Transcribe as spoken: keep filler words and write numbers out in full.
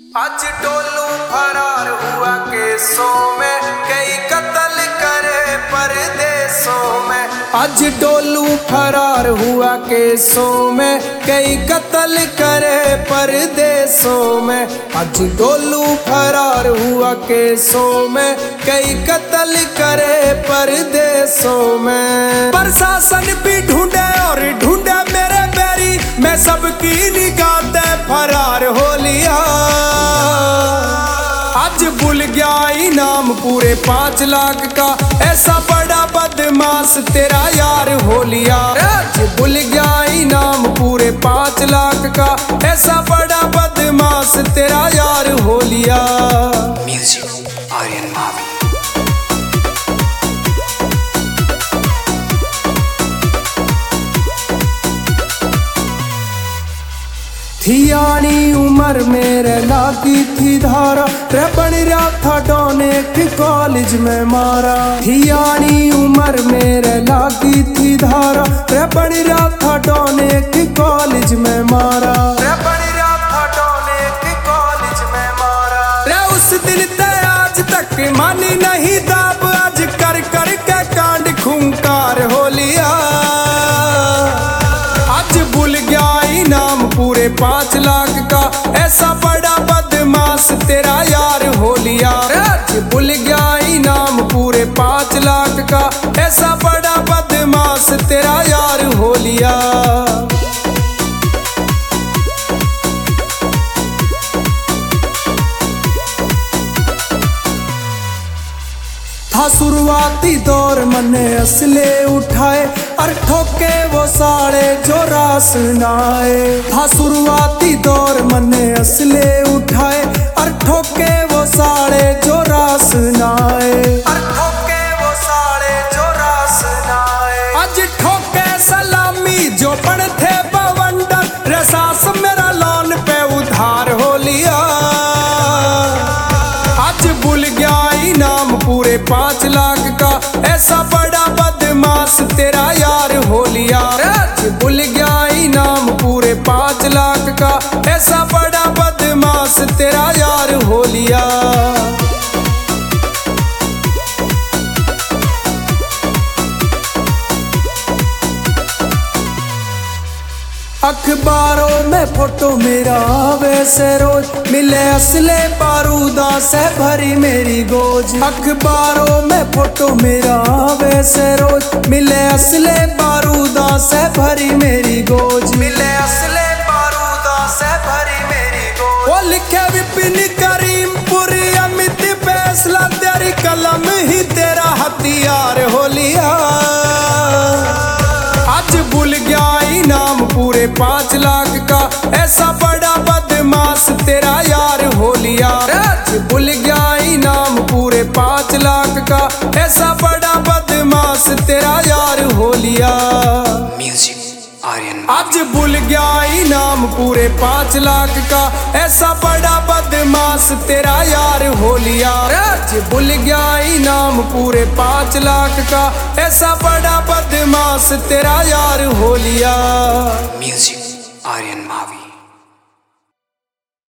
आज टोलू फरार हुआ केसों में, कई कत्ल करे परदेसों में। आज डोलू फरार हुआ केसों में, कई कत्ल करे परदेसों में। आज डोलू फरार हुआ केसों में, कई कत्ल करे परदेसों में। प्रशासन भी ढूंढे और ढूंढे मेरे बैरी, मैं सबकी निगाह से फरार हो लिया। आज भूल गया इनाम पूरे पांच लाख का, ऐसा बड़ा बदमाश तेरा यार हो लिया। आज भूल गया इनाम पूरे पांच लाख का, ऐसा बड़ा बदमाश तेरा यार हो लिया। म्यूजिक आर्यन मावी। थियानी उम्र मेरे लागी थी धारा, रे बन रहा था डोने की कॉलेज में मारा। थियानी उम्र मेरे लागी थी धारा, रे बन रहा था डोने की कॉलेज में मारा। रे बन रहा था डोने की कॉलेज में मारा। रे उस दिन ते आज तक मानी नहीं दाब, आज कर कर के कांड खूंखार हो लिया। आज भूल गया इनाम पूरे पांच लाख का, ऐसा बड़ा बदमाश तेरा यार हो लिया। आज भूल गया इनाम पूरे पांच लाख का, ऐसा बड़ा बदमाश तेरा यार हो लिया। था शुरुआती दौर मने असले उठाए, और ठोके वो साड़े जो रास नाए। था शुरुआती दौर मने असले उठाए, और ठोके वो साड़े जो रास नाए। और ठोके वो साड़े जो रास नाए। आज ठोके सलामी जो बड़ थे बवंडर, रसास मेरा लोन पे उधार हो लिया। आज भूल गया इनाम पूरे पांच लाख का, ऐसा बड़ा बदमाश तेरा यार हो लिया। आज भूल गया इनाम पूरे पांच लाख का, ऐसा बड़ा बदमाश तेरा यार हो लिया। अखबारों में फोटो मेरा वैसे रोज, मिले असले बारूदा से भरी मेरी गोज। अखबारों में फोटो मेरा वैसे रोज, मिले असले बारूदा से भरी मेरी गोज। मिले असले बारूदा से भरी मेरी गोज। वो लिखे विपिन करीमपुरी अमित फैसला, तेरी कलम ही तेरा हथियार हो लिया। आज भूल गया इनाम पूरे पांच लाख का, ऐसा बड़ा बदमाश तेरा यार हो लिया। आज भूल गया इनाम पूरे पांच लाख का, ऐसा बड़ा बदमाश तेरा यार हो लिया। म्यूजिक आर्यन। आज भूल गया इनाम पूरे पांच लाख का, ऐसा बड़ा बदमाश तेरा यार हो लिया। आज भूल गया इनाम पूरे पांच लाख का, ऐसा बड़ा बदमाश तेरा यार हो लिया। म्यूजिक आर्यन मावी।